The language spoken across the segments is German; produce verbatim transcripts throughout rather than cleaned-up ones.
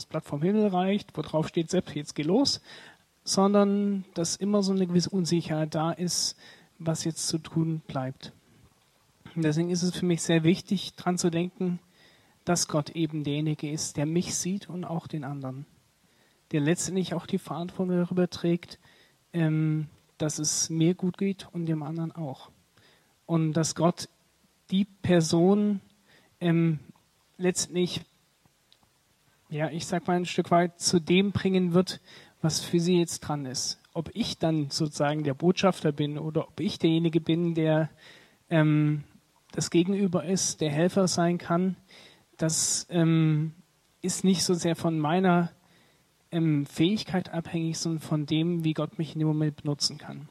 Blatt vom Himmel reicht, wo drauf steht, Sepp, jetzt geh los, sondern dass immer so eine gewisse Unsicherheit da ist, was jetzt zu tun bleibt. Und deswegen ist es für mich sehr wichtig, dran zu denken, dass Gott eben derjenige ist, der mich sieht und auch den anderen, der letztendlich auch die Verantwortung darüber trägt, ähm, dass es mir gut geht und dem anderen auch. Und dass Gott die Person ähm, letztendlich, ja, ich sag mal ein Stück weit zu dem bringen wird, was für sie jetzt dran ist. Ob ich dann sozusagen der Botschafter bin oder ob ich derjenige bin, der ähm, das Gegenüber ist, der Helfer sein kann, das ähm, ist nicht so sehr von meiner ähm, Fähigkeit abhängig, sondern von dem, wie Gott mich in dem Moment benutzen kann.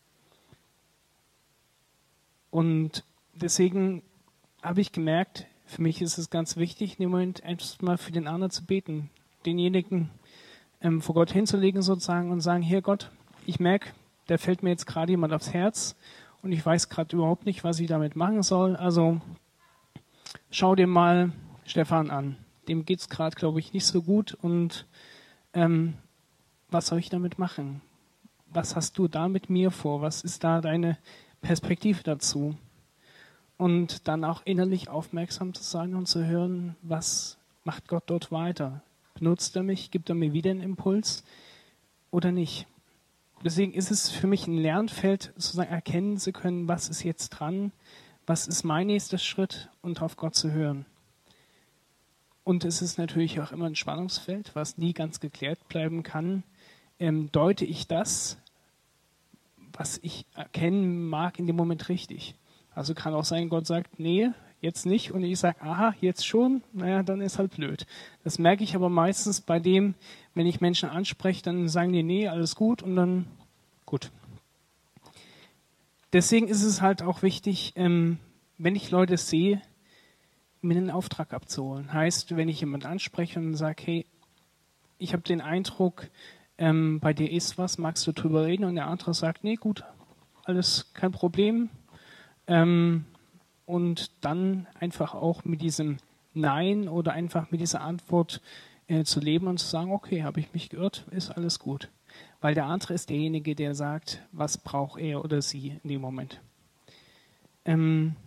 Und deswegen habe ich gemerkt, für mich ist es ganz wichtig, in dem Moment erstmal für den anderen zu beten, denjenigen ähm, vor Gott hinzulegen sozusagen und sagen, hier Gott, ich merke, da fällt mir jetzt gerade jemand aufs Herz und ich weiß gerade überhaupt nicht, was ich damit machen soll. Also schau dir mal Stefan an. Dem geht es gerade, glaube ich, nicht so gut und ähm, was soll ich damit machen? Was hast du da mit mir vor? Was ist da deine Perspektive dazu? Und dann auch innerlich aufmerksam zu sein und zu hören, was macht Gott dort weiter? Benutzt er mich? Gibt er mir wieder einen Impuls oder nicht? Deswegen ist es für mich ein Lernfeld, sozusagen erkennen zu können, was ist jetzt dran, was ist mein nächster Schritt und auf Gott zu hören. Und es ist natürlich auch immer ein Spannungsfeld, was nie ganz geklärt bleiben kann. Ähm, deute ich das, was ich erkennen mag, in dem Moment richtig? Also kann auch sein, Gott sagt, nee, jetzt nicht. Und ich sage, aha, jetzt schon. Naja, dann ist halt blöd. Das merke ich aber meistens bei dem, wenn ich Menschen anspreche, dann sagen die, nee, alles gut. Und dann, gut. Deswegen ist es halt auch wichtig, ähm, wenn ich Leute sehe, mir einen Auftrag abzuholen. Heißt, wenn ich jemanden anspreche und sage, hey, ich habe den Eindruck, ähm, bei dir ist was, magst du drüber reden? Und der andere sagt, nee, gut, alles kein Problem. Ähm, und dann einfach auch mit diesem Nein oder einfach mit dieser Antwort äh, zu leben und zu sagen, okay, habe ich mich geirrt, ist alles gut. Weil der andere ist derjenige, der sagt, was braucht er oder sie in dem Moment. Ähm,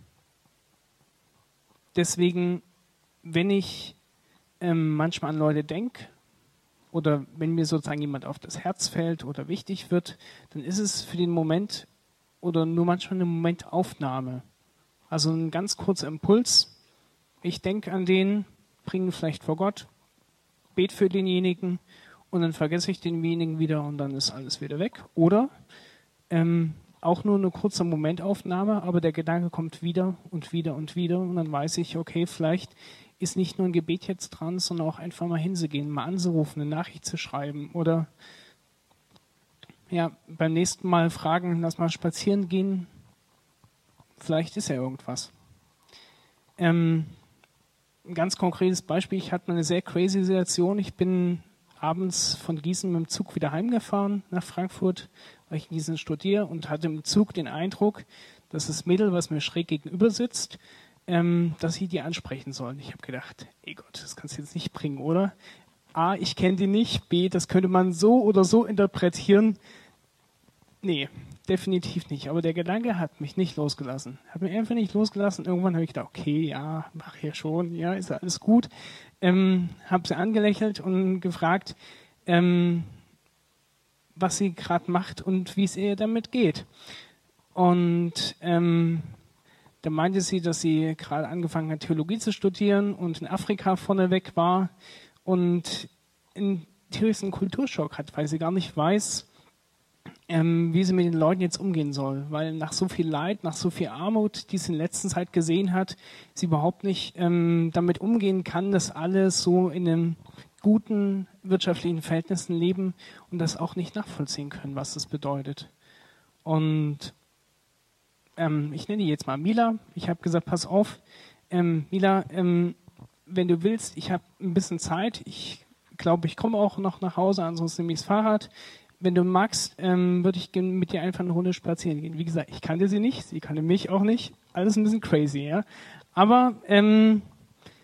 deswegen, wenn ich ähm, manchmal an Leute denke oder wenn mir sozusagen jemand auf das Herz fällt oder wichtig wird, dann ist es für den Moment oder nur manchmal eine Momentaufnahme. Also ein ganz kurzer Impuls. Ich denke an den, bringe ihn vielleicht vor Gott, bete für denjenigen und dann vergesse ich denjenigen wieder und dann ist alles wieder weg. Oder ähm, auch nur eine kurze Momentaufnahme, aber der Gedanke kommt wieder und wieder und wieder und dann weiß ich, okay, vielleicht ist nicht nur ein Gebet jetzt dran, sondern auch einfach mal hinzugehen, mal anzurufen, eine Nachricht zu schreiben oder ja, beim nächsten Mal fragen, lass mal spazieren gehen, vielleicht ist ja irgendwas. Ähm, ein ganz konkretes Beispiel, ich hatte eine sehr crazy Situation, ich bin abends von Gießen mit dem Zug wieder heimgefahren nach Frankfurt, weil ich in Gießen studiere und hatte im Zug den Eindruck, dass das Mädel, was mir schräg gegenüber sitzt, ähm, dass ich die ansprechen soll. Ich habe gedacht, ey Gott, das kannst du jetzt nicht bringen, oder? A, ich kenne die nicht, B, das könnte man so oder so interpretieren. Nee, definitiv nicht. Aber der Gedanke hat mich nicht losgelassen. Hat mich einfach nicht losgelassen. Irgendwann habe ich gedacht, okay, ja, mach ja schon, ja, ist ja alles gut. Ähm, habe sie angelächelt und gefragt, ähm, was sie gerade macht und wie es ihr damit geht. Und ähm, da meinte sie, dass sie gerade angefangen hat, Theologie zu studieren und in Afrika vorneweg war und einen tierischen Kulturschock hat, weil sie gar nicht weiß, ähm, wie sie mit den Leuten jetzt umgehen soll. Weil nach so viel Leid, nach so viel Armut, die sie in letzter Zeit gesehen hat, sie überhaupt nicht ähm, damit umgehen kann, dass alle so in einem guten wirtschaftlichen Verhältnissen leben und das auch nicht nachvollziehen können, was das bedeutet. Und ähm, ich nenne die jetzt mal Mila. Ich habe gesagt, pass auf, ähm, Mila, ähm, wenn du willst, ich habe ein bisschen Zeit. Ich glaube, ich komme auch noch nach Hause, ansonsten nehme ich das Fahrrad. Wenn du magst, ähm, würde ich mit dir einfach eine Runde spazieren gehen. Wie gesagt, ich kannte sie nicht, sie kannte mich auch nicht. Alles ein bisschen crazy, ja. Aber ähm,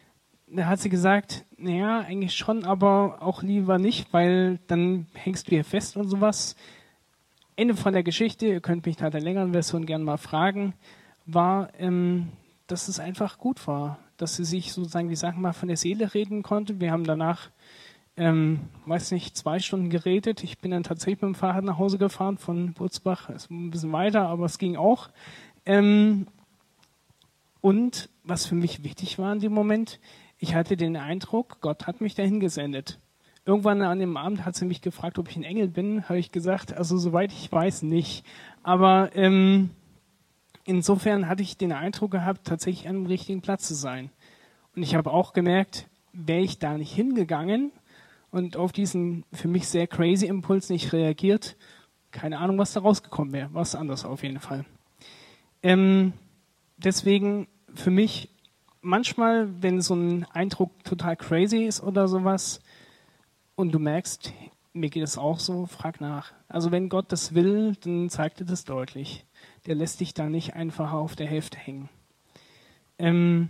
da hat sie gesagt, naja, eigentlich schon, aber auch lieber nicht, weil dann hängst du hier fest und sowas. Ende von der Geschichte, ihr könnt mich nach der längeren Version gerne mal fragen, war, ähm, dass es einfach gut war, dass sie sich sozusagen die Sachen mal von der Seele reden konnte. Wir haben danach, ähm, weiß nicht, zwei Stunden geredet. Ich bin dann tatsächlich mit dem Fahrrad nach Hause gefahren von Burzbach, ist ein bisschen weiter, aber es ging auch. Ähm, und was für mich wichtig war in dem Moment, ich hatte den Eindruck, Gott hat mich dahin gesendet. Irgendwann an dem Abend hat sie mich gefragt, ob ich ein Engel bin. Habe ich gesagt, also soweit ich weiß, nicht. Aber ähm, insofern hatte ich den Eindruck gehabt, tatsächlich an dem richtigen Platz zu sein. Und ich habe auch gemerkt, wäre ich da nicht hingegangen und auf diesen für mich sehr crazy Impuls nicht reagiert, keine Ahnung, was da rausgekommen wäre. Was anders auf jeden Fall. Ähm, deswegen für mich manchmal, wenn so ein Eindruck total crazy ist oder sowas, und du merkst, mir geht es auch so, frag nach. Also wenn Gott das will, dann zeigt er das deutlich. Der lässt dich da nicht einfach auf der Hälfte hängen. Ähm,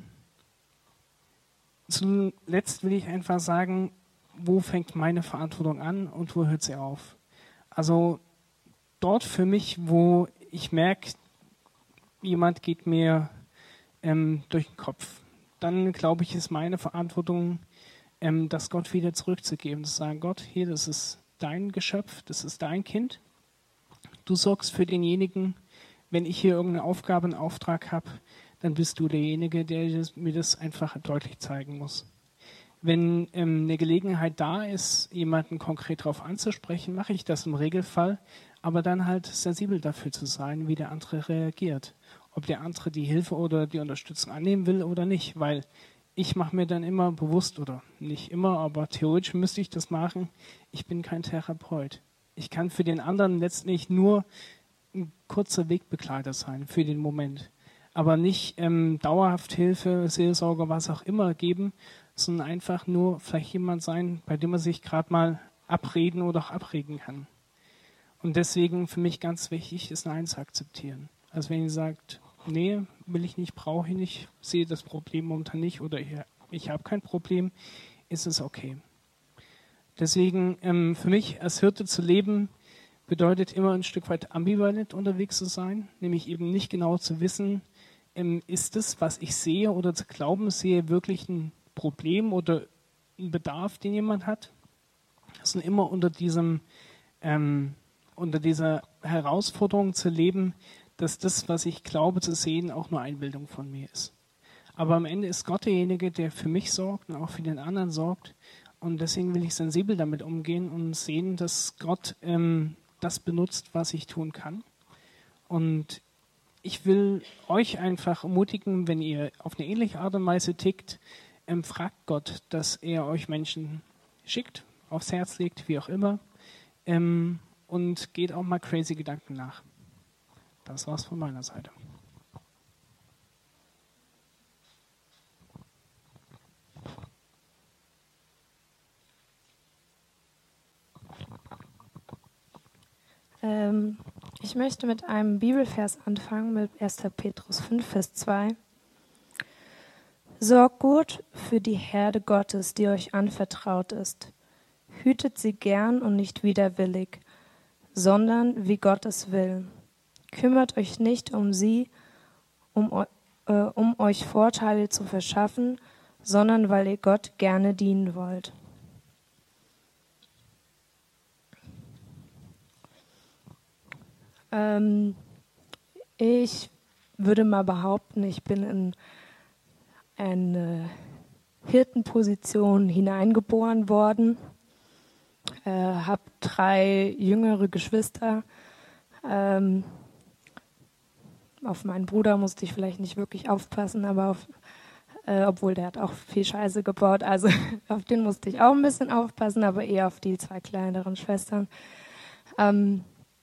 zuletzt will ich einfach sagen, wo fängt meine Verantwortung an und wo hört sie auf? Also dort für mich, wo ich merke, jemand geht mir ähm, durch den Kopf, dann glaube ich, ist meine Verantwortung, Ähm, das Gott wieder zurückzugeben, zu sagen, Gott, hier, das ist dein Geschöpf, das ist dein Kind. Du sorgst für denjenigen, wenn ich hier irgendeine Aufgabe, einen Auftrag habe, dann bist du derjenige, der das, mir das einfach deutlich zeigen muss. Wenn ähm, eine Gelegenheit da ist, jemanden konkret darauf anzusprechen, mache ich das im Regelfall, aber dann halt sensibel dafür zu sein, wie der andere reagiert. Ob der andere die Hilfe oder die Unterstützung annehmen will oder nicht, weil ich mache mir dann immer bewusst, oder nicht immer, aber theoretisch müsste ich das machen, ich bin kein Therapeut. Ich kann für den anderen letztlich nur ein kurzer Wegbegleiter sein, für den Moment. Aber nicht ähm, dauerhaft Hilfe, Seelsorge, was auch immer geben, sondern einfach nur vielleicht jemand sein, bei dem man sich gerade mal abreden oder auch abregen kann. Und deswegen für mich ganz wichtig ist, Nein zu akzeptieren. Also wenn ihr sagt, nee, will ich nicht, brauche ich nicht, sehe das Problem momentan nicht oder ich, ich habe kein Problem, ist es okay. Deswegen ähm, für mich als Hirte zu leben, bedeutet immer ein Stück weit ambivalent unterwegs zu sein, nämlich eben nicht genau zu wissen, ähm, ist das, was ich sehe oder zu glauben sehe, wirklich ein Problem oder ein Bedarf, den jemand hat, sondern immer unter diesem ähm, unter dieser Herausforderung zu leben, dass das, was ich glaube zu sehen, auch nur Einbildung von mir ist. Aber am Ende ist Gott derjenige, der für mich sorgt und auch für den anderen sorgt. Und deswegen will ich sensibel damit umgehen und sehen, dass Gott ähm, das benutzt, was ich tun kann. Und ich will euch einfach ermutigen, wenn ihr auf eine ähnliche Art und Weise tickt, ähm, fragt Gott, dass er euch Menschen schickt, aufs Herz legt, wie auch immer. Ähm, und geht auch mal crazy Gedanken nach. Das war's von meiner Seite. Ähm, ich möchte mit einem Bibelvers anfangen, mit erster Petrus fünf, Vers zwei. Sorgt gut für die Herde Gottes, die euch anvertraut ist. Hütet sie gern und nicht widerwillig, sondern wie Gott es will. Kümmert euch nicht um sie, um, äh, um euch Vorteile zu verschaffen, sondern weil ihr Gott gerne dienen wollt. Ähm, ich würde mal behaupten, ich bin in eine Hirtenposition hineingeboren worden, äh, habe drei jüngere Geschwister. Ähm, auf meinen Bruder musste ich vielleicht nicht wirklich aufpassen, aber auf, äh, obwohl der hat auch viel Scheiße gebaut, also auf den musste ich auch ein bisschen aufpassen, aber eher auf die zwei kleineren Schwestern. Ähm,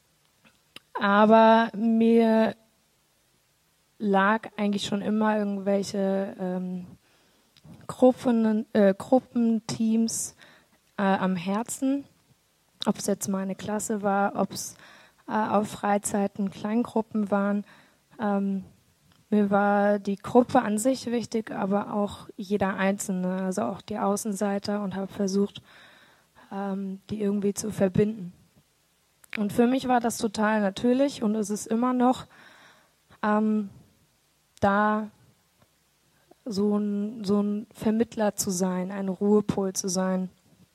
aber mir lag eigentlich schon immer irgendwelche ähm, Gruppen, äh, Gruppenteams äh, am Herzen, ob es jetzt meine Klasse war, ob es äh, auf Freizeiten Kleingruppen waren. Ähm, Mir war die Gruppe an sich wichtig, aber auch jeder Einzelne, also auch die Außenseiter, und habe versucht, ähm, die irgendwie zu verbinden. Und für mich war das total natürlich und es ist immer noch, ähm, da so ein, so ein Vermittler zu sein, ein Ruhepol zu sein.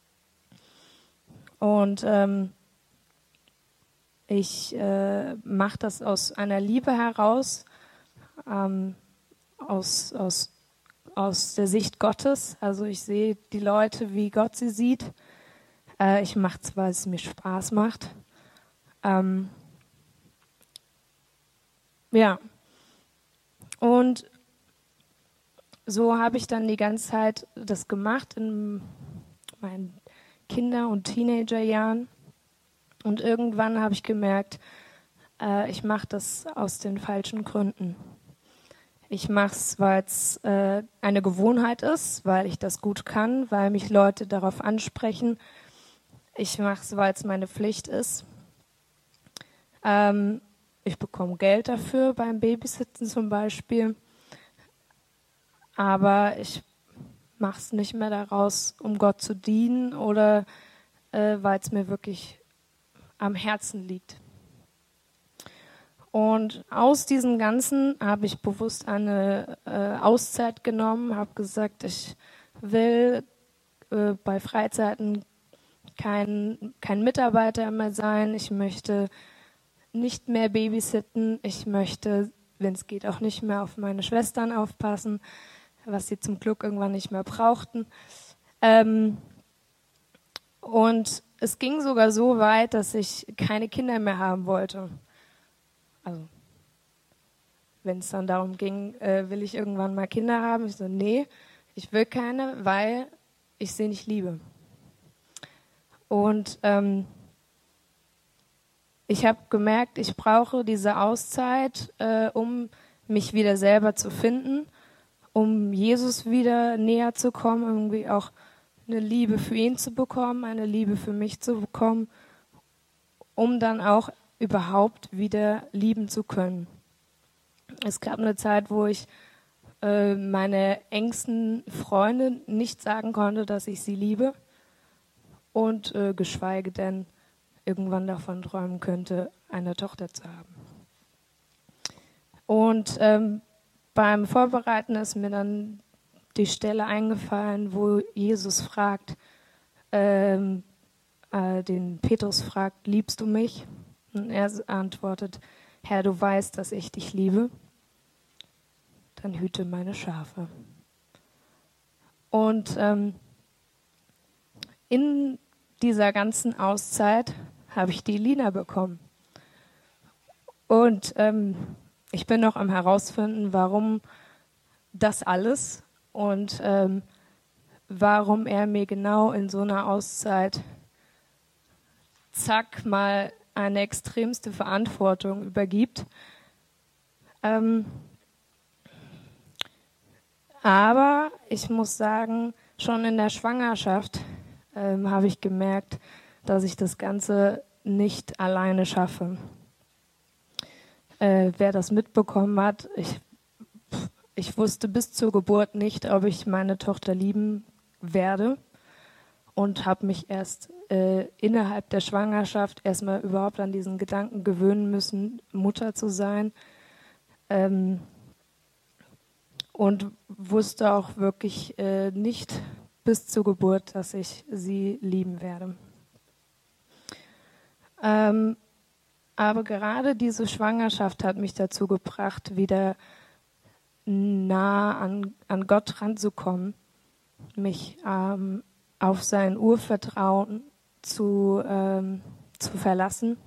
Und ähm, ich äh, mache das aus einer Liebe heraus, ähm, aus, aus, aus der Sicht Gottes. Also ich sehe die Leute, wie Gott sie sieht. Äh, ich mache es, weil es mir Spaß macht. Ähm, ja. Und so habe ich dann die ganze Zeit das gemacht in meinen Kinder- und Teenagerjahren. Und irgendwann habe ich gemerkt, äh, ich mache das aus den falschen Gründen. Ich mache es, weil es äh, eine Gewohnheit ist, weil ich das gut kann, weil mich Leute darauf ansprechen. Ich mache es, weil es meine Pflicht ist. Ähm, ich bekomme Geld dafür beim Babysitten zum Beispiel. Aber ich mache es nicht mehr daraus, um Gott zu dienen oder äh, weil es mir wirklich am Herzen liegt. Und aus diesem Ganzen habe ich bewusst eine äh, Auszeit genommen, habe gesagt, ich will äh, bei Freizeiten kein, kein Mitarbeiter mehr sein. Ich möchte nicht mehr babysitten. Ich möchte, wenn es geht, auch nicht mehr auf meine Schwestern aufpassen, was sie zum Glück irgendwann nicht mehr brauchten. Ähm, und es ging sogar so weit, dass ich keine Kinder mehr haben wollte. Also, wenn es dann darum ging, äh, will ich irgendwann mal Kinder haben? Ich so, nee, ich will keine, weil ich sie nicht liebe. Und ähm, ich habe gemerkt, ich brauche diese Auszeit, äh, um mich wieder selber zu finden, um Jesus wieder näher zu kommen, irgendwie auch eine Liebe für ihn zu bekommen, eine Liebe für mich zu bekommen, um dann auch überhaupt wieder lieben zu können. Es gab eine Zeit, wo ich äh, meine engsten Freunde nicht sagen konnte, dass ich sie liebe und äh, geschweige denn irgendwann davon träumen könnte, eine Tochter zu haben. Und ähm, beim Vorbereiten ist mir dann die Stelle eingefallen, wo Jesus fragt, ähm, äh, den Petrus fragt, liebst du mich? Und er antwortet, Herr, du weißt, dass ich dich liebe. Dann hüte meine Schafe. Und ähm, in dieser ganzen Auszeit habe ich die Lina bekommen. Und ähm, ich bin noch am herausfinden, warum das alles und ähm, warum er mir genau in so einer Auszeit zack mal eine extremste Verantwortung übergibt. Ähm, aber ich muss sagen, schon in der Schwangerschaft ähm, habe ich gemerkt, dass ich das Ganze nicht alleine schaffe. Äh, wer das mitbekommen hat, ich, ich wusste bis zur Geburt nicht, ob ich meine Tochter lieben werde und habe mich erst äh, innerhalb der Schwangerschaft erstmal überhaupt an diesen Gedanken gewöhnen müssen, Mutter zu sein. Ähm, und wusste auch wirklich äh, nicht bis zur Geburt, dass ich sie lieben werde. Ähm, aber gerade diese Schwangerschaft hat mich dazu gebracht, wieder nah an, an Gott ranzukommen, mich ähm, auf sein Urvertrauen zu, ähm, zu verlassen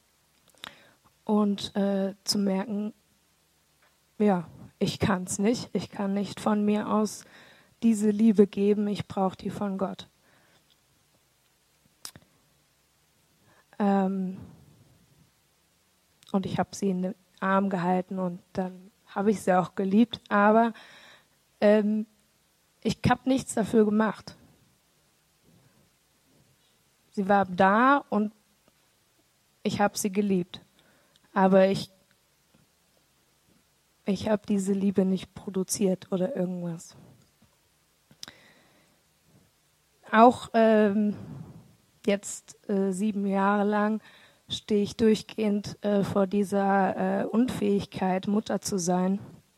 und äh, zu merken, ja, ich kann es nicht. Ich kann nicht von mir aus diese Liebe geben. Ich brauche die von Gott. Ähm und ich habe sie in den Arm gehalten und dann habe ich sie auch geliebt. Aber ähm, ich habe nichts dafür gemacht. Sie war da und ich habe sie geliebt. Aber ich ich habe diese Liebe nicht produziert oder irgendwas. Auch ähm, jetzt äh, sieben Jahre lang stehe ich durchgehend äh, vor dieser äh, Unfähigkeit, Mutter zu sein.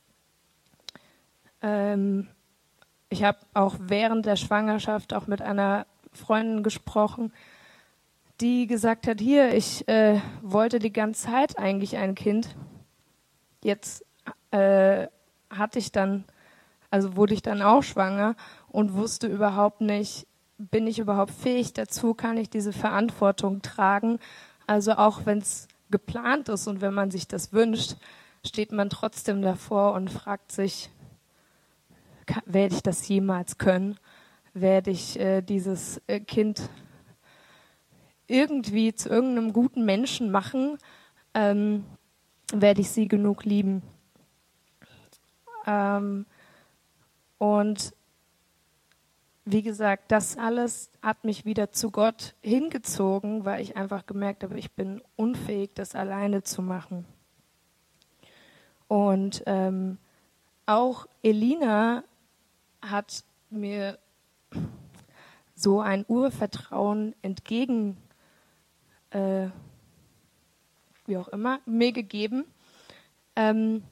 Ähm, ich habe auch während der Schwangerschaft auch mit einer Freundin gesprochen, die gesagt hat, hier, ich äh, wollte die ganze Zeit eigentlich ein Kind. Jetzt äh, hatte ich dann, also wurde ich dann auch schwanger und wusste überhaupt nicht, bin ich überhaupt fähig dazu, kann ich diese Verantwortung tragen? Also auch wenn es geplant ist und wenn man sich das wünscht, steht man trotzdem davor und fragt sich, werde ich das jemals können? Werde ich äh, dieses äh, Kind irgendwie zu irgendeinem guten Menschen machen? Ähm, werde ich sie genug lieben? Ähm, und wie gesagt, das alles hat mich wieder zu Gott hingezogen, weil ich einfach gemerkt habe, ich bin unfähig, das alleine zu machen. Und ähm, auch Elina hat mir so ein Urvertrauen entgegen, äh, wie auch immer, mir gegeben. Ähm,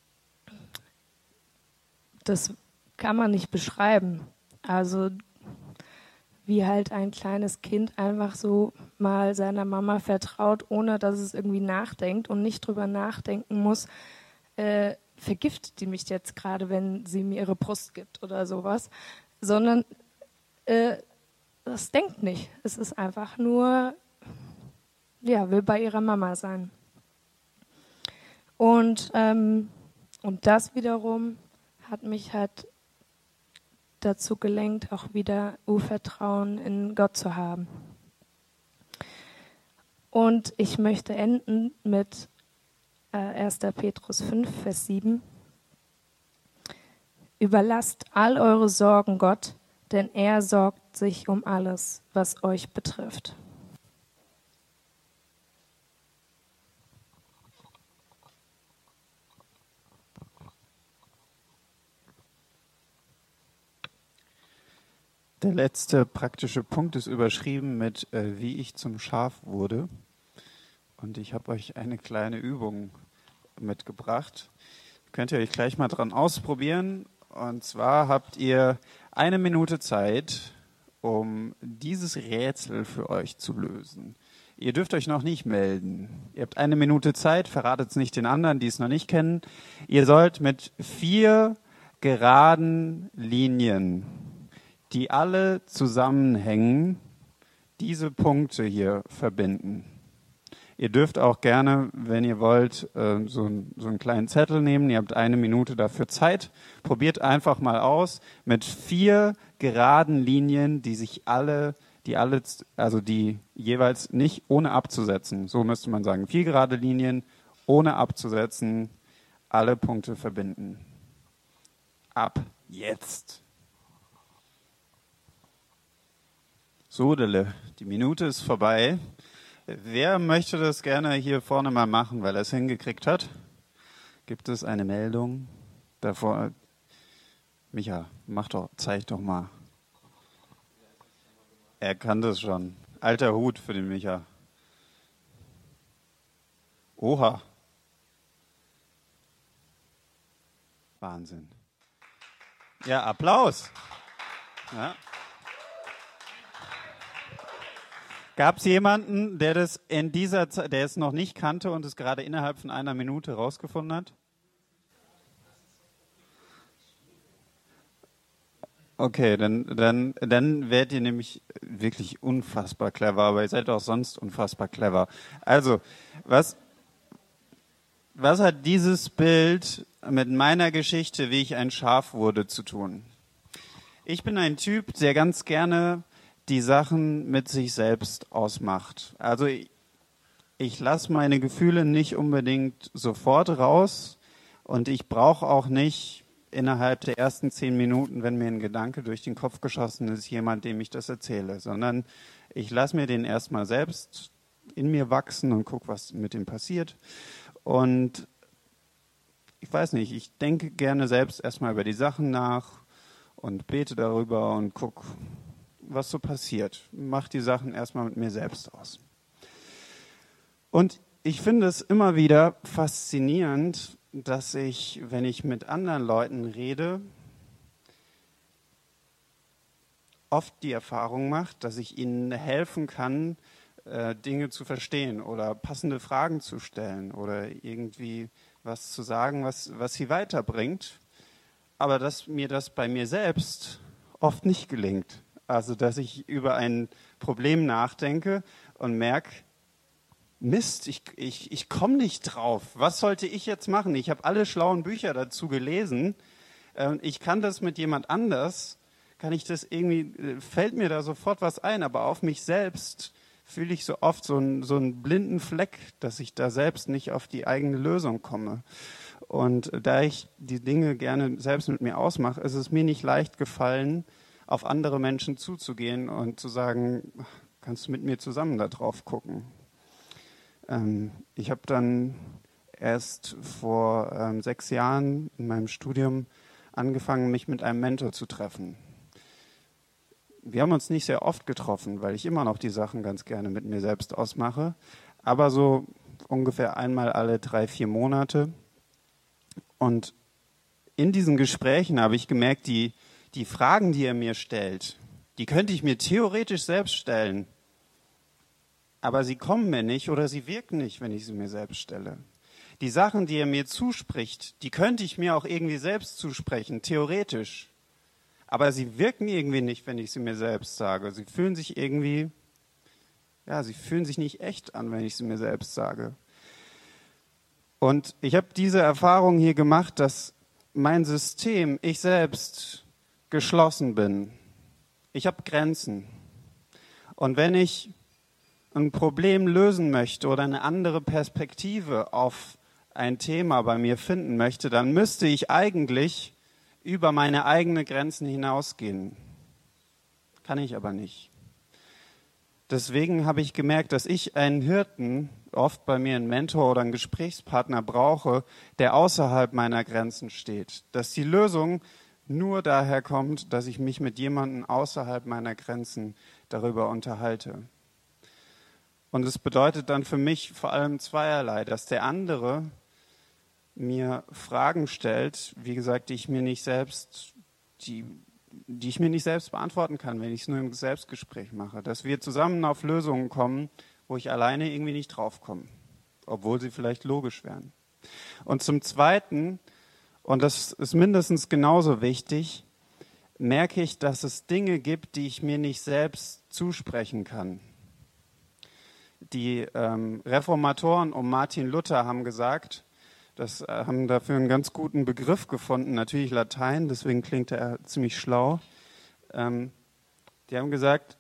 das kann man nicht beschreiben. Also wie halt ein kleines Kind einfach so mal seiner Mama vertraut, ohne dass es irgendwie nachdenkt und nicht drüber nachdenken muss, äh, vergiftet die mich jetzt gerade, wenn sie mir ihre Brust gibt oder sowas, sondern äh, das denkt nicht. Es ist einfach nur, ja, will bei ihrer Mama sein. Und, ähm, und das wiederum hat mich halt dazu gelenkt, auch wieder Urvertrauen in Gott zu haben. Und ich möchte enden mit äh, erster Petrus fünf, Vers sieben. Überlasst all eure Sorgen Gott, denn er sorgt sich um alles, was euch betrifft. Der letzte praktische Punkt ist überschrieben mit, äh, wie ich zum Schaf wurde. Und ich habe euch eine kleine Übung mitgebracht. Könnt ihr euch gleich mal dran ausprobieren. Und zwar habt ihr eine Minute Zeit, um dieses Rätsel für euch zu lösen. Ihr dürft euch noch nicht melden. Ihr habt eine Minute Zeit, verratet es nicht den anderen, die es noch nicht kennen. Ihr sollt mit vier geraden Linien, die alle zusammenhängen, diese Punkte hier verbinden. Ihr dürft auch gerne, wenn ihr wollt, äh, so, ein, so einen kleinen Zettel nehmen. Ihr habt eine Minute dafür Zeit. Probiert einfach mal aus mit vier geraden Linien, die sich alle, die alle, also die jeweils nicht ohne abzusetzen, so müsste man sagen, vier gerade Linien ohne abzusetzen, alle Punkte verbinden. Ab jetzt. So, Dele, die Minute ist vorbei. Wer möchte das gerne hier vorne mal machen, weil er es hingekriegt hat? Gibt es eine Meldung davor? Micha, mach doch, zeig doch mal. Er kann das schon. Alter Hut für den Micha. Oha. Wahnsinn. Ja, Applaus. Ja. Gab es jemanden, der das in dieser Zeit, der es noch nicht kannte und es gerade innerhalb von einer Minute rausgefunden hat? Okay, dann, dann, dann werdet ihr nämlich wirklich unfassbar clever, aber ihr seid auch sonst unfassbar clever. Also, was, was hat dieses Bild mit meiner Geschichte, wie ich ein Schaf wurde, zu tun? Ich bin ein Typ, der ganz gerne die Sachen mit sich selbst ausmacht. Also ich, ich lasse meine Gefühle nicht unbedingt sofort raus und ich brauche auch nicht innerhalb der ersten zehn Minuten, wenn mir ein Gedanke durch den Kopf geschossen ist, jemand, dem ich das erzähle, sondern ich lasse mir den erstmal selbst in mir wachsen und gucke, was mit dem passiert. Und ich weiß nicht, ich denke gerne selbst erstmal über die Sachen nach und bete darüber und gucke, was so passiert. Mach die Sachen erstmal mit mir selbst aus. Und ich finde es immer wieder faszinierend, dass ich, wenn ich mit anderen Leuten rede, oft die Erfahrung mache, dass ich ihnen helfen kann, äh, Dinge zu verstehen oder passende Fragen zu stellen oder irgendwie was zu sagen, was, was sie weiterbringt. Aber dass mir das bei mir selbst oft nicht gelingt. Also, dass ich über ein Problem nachdenke und merke, Mist, ich, ich, ich komme nicht drauf. Was sollte ich jetzt machen? Ich habe alle schlauen Bücher dazu gelesen. Äh, ich kann das mit jemand anders, kann ich das irgendwie, fällt mir da sofort was ein, aber auf mich selbst fühle ich so oft so einen, so einen blinden Fleck, dass ich da selbst nicht auf die eigene Lösung komme. Und da ich die Dinge gerne selbst mit mir ausmache, ist es mir nicht leicht gefallen, auf andere Menschen zuzugehen und zu sagen, kannst du mit mir zusammen da drauf gucken? Ähm, ich habe dann erst vor ähm, sechs Jahren in meinem Studium angefangen, mich mit einem Mentor zu treffen. Wir haben uns nicht sehr oft getroffen, weil ich immer noch die Sachen ganz gerne mit mir selbst ausmache, aber so ungefähr einmal alle drei, vier Monate. Und in diesen Gesprächen habe ich gemerkt, die, die Fragen, die er mir stellt, die könnte ich mir theoretisch selbst stellen, aber sie kommen mir nicht oder sie wirken nicht, wenn ich sie mir selbst stelle. Die Sachen, die er mir zuspricht, die könnte ich mir auch irgendwie selbst zusprechen, theoretisch. Aber sie wirken irgendwie nicht, wenn ich sie mir selbst sage. Sie fühlen sich irgendwie, ja, sie fühlen sich nicht echt an, wenn ich sie mir selbst sage. Und ich habe diese Erfahrung hier gemacht, dass mein System, ich selbst, geschlossen bin. Ich habe Grenzen. Und wenn ich ein Problem lösen möchte oder eine andere Perspektive auf ein Thema bei mir finden möchte, dann müsste ich eigentlich über meine eigenen Grenzen hinausgehen. Kann ich aber nicht. Deswegen habe ich gemerkt, dass ich einen Hirten, oft bei mir einen Mentor oder einen Gesprächspartner brauche, der außerhalb meiner Grenzen steht. Dass die Lösung nur daher kommt, dass ich mich mit jemandem außerhalb meiner Grenzen darüber unterhalte. Und es bedeutet dann für mich vor allem zweierlei, dass der andere mir Fragen stellt, wie gesagt, die ich mir nicht selbst, die, die ich mir nicht selbst beantworten kann, wenn ich es nur im Selbstgespräch mache. Dass wir zusammen auf Lösungen kommen, wo ich alleine irgendwie nicht draufkomme, obwohl sie vielleicht logisch wären. Und zum Zweiten, und das ist mindestens genauso wichtig, merke ich, dass es Dinge gibt, die ich mir nicht selbst zusprechen kann. Die ähm, Reformatoren um Martin Luther haben gesagt, das äh, haben dafür einen ganz guten Begriff gefunden, natürlich Latein, deswegen klingt er ziemlich schlau. Ähm, die haben gesagt,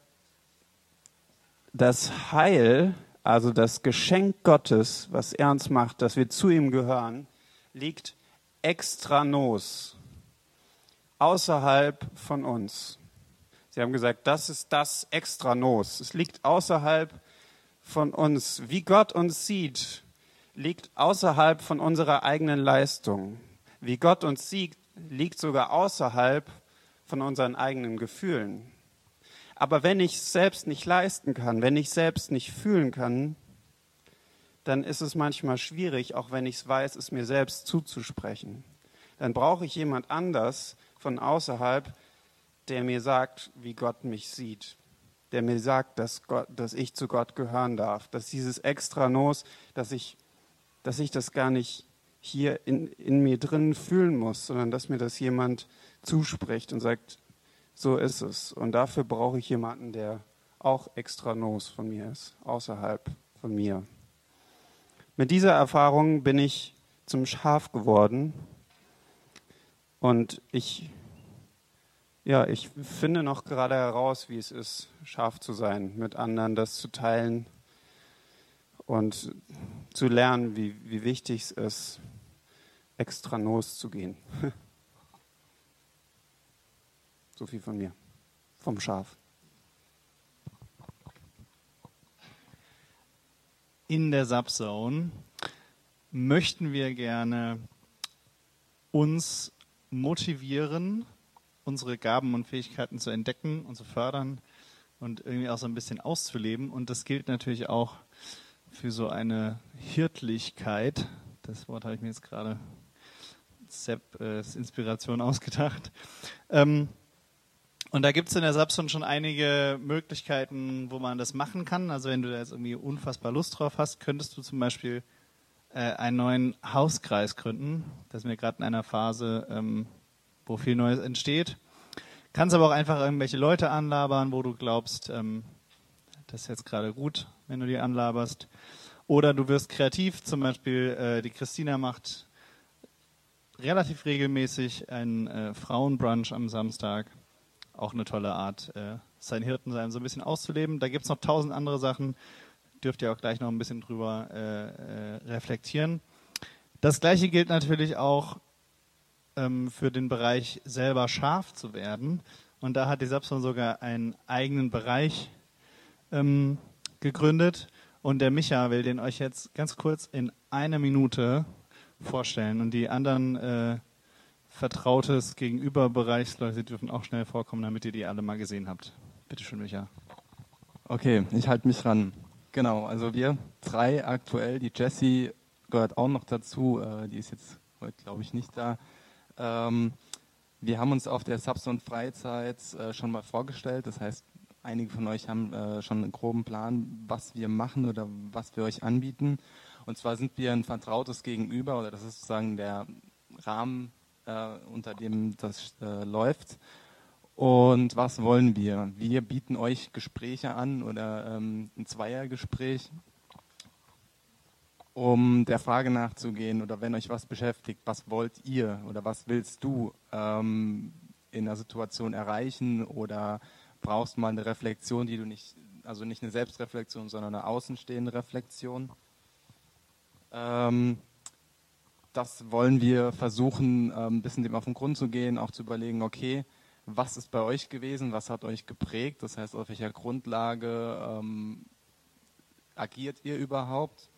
das Heil, also das Geschenk Gottes, was er uns macht, dass wir zu ihm gehören, liegt extra nos, außerhalb von uns. Sie haben gesagt, das ist das extra nos. Es liegt außerhalb von uns. Wie Gott uns sieht, liegt außerhalb von unserer eigenen Leistung. Wie Gott uns sieht, liegt sogar außerhalb von unseren eigenen Gefühlen. Aber wenn ich es selbst nicht leisten kann, wenn ich selbst nicht fühlen kann, dann ist es manchmal schwierig, auch wenn ich es weiß, es mir selbst zuzusprechen. Dann brauche ich jemand anders von außerhalb, der mir sagt, wie Gott mich sieht. Der mir sagt, dass, Gott, dass ich zu Gott gehören darf. Dass dieses Extra Nos, dass ich, dass ich das gar nicht hier in, in mir drin fühlen muss, sondern dass mir das jemand zuspricht und sagt, so ist es. Und dafür brauche ich jemanden, der auch Extra Nos von mir ist, außerhalb von mir. Mit dieser Erfahrung bin ich zum Schaf geworden und ich, ja, ich finde noch gerade heraus, wie es ist, Schaf zu sein, mit anderen das zu teilen und zu lernen, wie, wie wichtig es ist, extra Nos zu gehen. So viel von mir, vom Schaf. In der Subzone möchten wir gerne uns motivieren, unsere Gaben und Fähigkeiten zu entdecken und zu fördern und irgendwie auch so ein bisschen auszuleben. Und das gilt natürlich auch für so eine Hirtlichkeit. Das Wort habe ich mir jetzt gerade Sepp, äh, als Inspiration ausgedacht. Ähm, und da gibt es in der Sapson schon einige Möglichkeiten, wo man das machen kann. Also wenn du da jetzt irgendwie unfassbar Lust drauf hast, könntest du zum Beispiel äh, einen neuen Hauskreis gründen. Da sind wir gerade in einer Phase, ähm, wo viel Neues entsteht. Kannst aber auch einfach irgendwelche Leute anlabern, wo du glaubst, ähm, das ist jetzt gerade gut, wenn du die anlaberst. Oder du wirst kreativ, zum Beispiel äh, die Christina macht relativ regelmäßig einen äh, Frauenbrunch am Samstag. Auch eine tolle Art, äh, sein Hirtensein so ein bisschen auszuleben. Da gibt es noch tausend andere Sachen, dürft ihr auch gleich noch ein bisschen drüber äh, äh, reflektieren. Das Gleiche gilt natürlich auch ähm, für den Bereich selber scharf zu werden. Und da hat die Sapson sogar einen eigenen Bereich ähm, gegründet. Und der Micha will den euch jetzt ganz kurz in einer Minute vorstellen. Und die anderen äh, Vertrautes gegenüber Bereichsleute dürfen auch schnell vorkommen, damit ihr die alle mal gesehen habt. Bitte schön, Micha. Okay, ich halte mich ran. Genau, also wir drei aktuell, die Jessie gehört auch noch dazu, äh, die ist jetzt heute, glaube ich, nicht da. Ähm, wir haben uns auf der Sapson Freizeit äh, schon mal vorgestellt, das heißt, einige von euch haben äh, schon einen groben Plan, was wir machen oder was wir euch anbieten. Und zwar sind wir ein vertrautes Gegenüber, oder das ist sozusagen der Rahmen, äh, unter dem das äh, läuft. Und was wollen wir? Wir bieten euch Gespräche an oder ähm, ein Zweiergespräch, um der Frage nachzugehen oder wenn euch was beschäftigt, was wollt ihr oder was willst du ähm, in einer Situation erreichen oder brauchst mal eine Reflexion, die du nicht, also nicht eine Selbstreflexion, sondern eine außenstehende Reflexion. Ähm, das wollen wir versuchen, ähm, ein bisschen dem auf den Grund zu gehen, auch zu überlegen, okay, was ist bei euch gewesen, was hat euch geprägt, das heißt, auf welcher Grundlage ähm, agiert ihr überhaupt?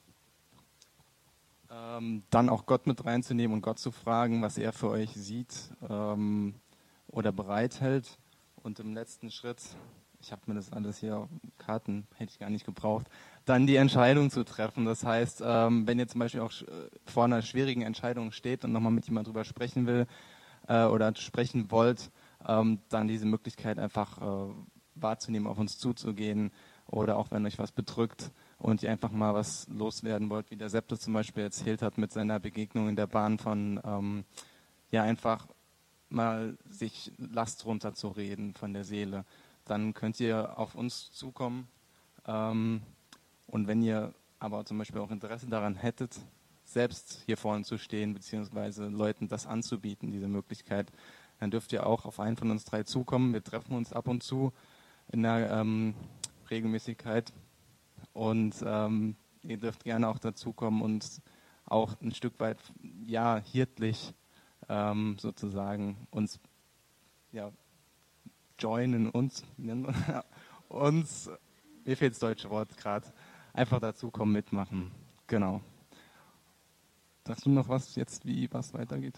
Ähm, dann auch Gott mit reinzunehmen und Gott zu fragen, was er für euch sieht ähm, oder bereithält. Und im letzten Schritt, ich habe mir das alles hier auf Karten, hätte ich gar nicht gebraucht, dann die Entscheidung zu treffen. Das heißt, ähm, wenn ihr zum Beispiel auch vor einer schwierigen Entscheidung steht und nochmal mit jemandem drüber sprechen will äh, oder sprechen wollt, ähm, dann diese Möglichkeit einfach äh, wahrzunehmen, auf uns zuzugehen oder auch wenn euch was bedrückt und ihr einfach mal was loswerden wollt, wie der Sepp das zum Beispiel erzählt hat mit seiner Begegnung in der Bahn von, ähm, ja einfach mal sich Last runterzureden von der Seele, dann könnt ihr auf uns zukommen. Ähm, und wenn ihr aber zum Beispiel auch Interesse daran hättet, selbst hier vorne zu stehen, beziehungsweise Leuten das anzubieten, diese Möglichkeit, dann dürft ihr auch auf einen von uns drei zukommen. Wir treffen uns ab und zu in der ähm, Regelmäßigkeit und ähm, ihr dürft gerne auch dazukommen und auch ein Stück weit, ja, hirtlich ähm, sozusagen uns, ja, joinen, uns, uns, mir fehlt das deutsche Wort gerade, einfach dazukommen, mitmachen, genau. Sagst du noch was jetzt, wie was weitergeht?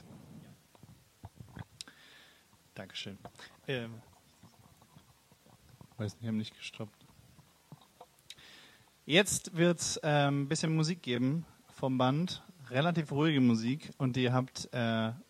Dankeschön. Ähm, weiß nicht, wir haben nicht gestoppt. Jetzt wird es ein ähm, bisschen Musik geben vom Band, relativ ruhige Musik und ihr habt äh,